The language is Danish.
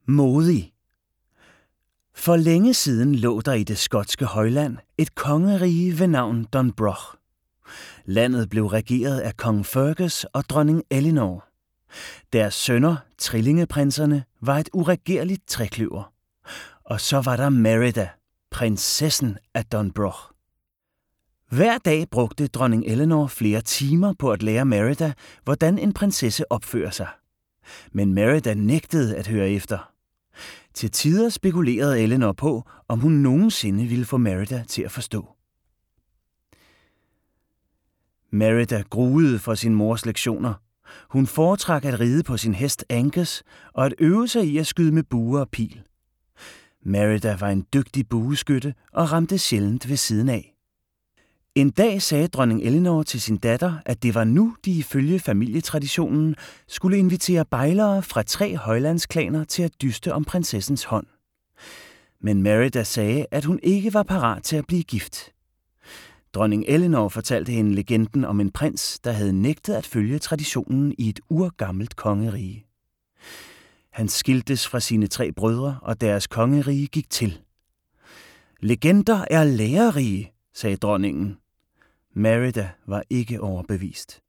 Modig. For længe siden lå der i det skotske højland et kongerige ved navn Dunbrog. Landet blev regeret af kong Fergus og dronning Elinor. Deres sønner, trillingeprinserne, var et uregerligt trekløver. Og så var der Merida, prinsessen af Dunbrog. Hver dag brugte dronning Elinor flere timer på at lære Merida, hvordan en prinsesse opfører sig. Men Merida nægtede at høre efter. Til tider spekulerede Elinor på, om hun nogensinde ville få Merida til at forstå. Merida gruede for sin mors lektioner. Hun foretrak at ride på sin hest Angus og at øve sig i at skyde med bue og pil. Merida var en dygtig bueskytte og ramte sjældent ved siden af. En dag sagde dronning Elinor til sin datter, at det var nu, de ifølge familietraditionen skulle invitere bejlere fra 3 højlandsklaner til at dyste om prinsessens hånd. Men Merida sagde, at hun ikke var parat til at blive gift. Dronning Elinor fortalte hende legenden om en prins, der havde nægtet at følge traditionen i et urgammelt kongerige. Han skiltes fra sine 3 brødre, og deres kongerige gik til. Legender er lærerige, sagde dronningen. Merida var ikke overbevist.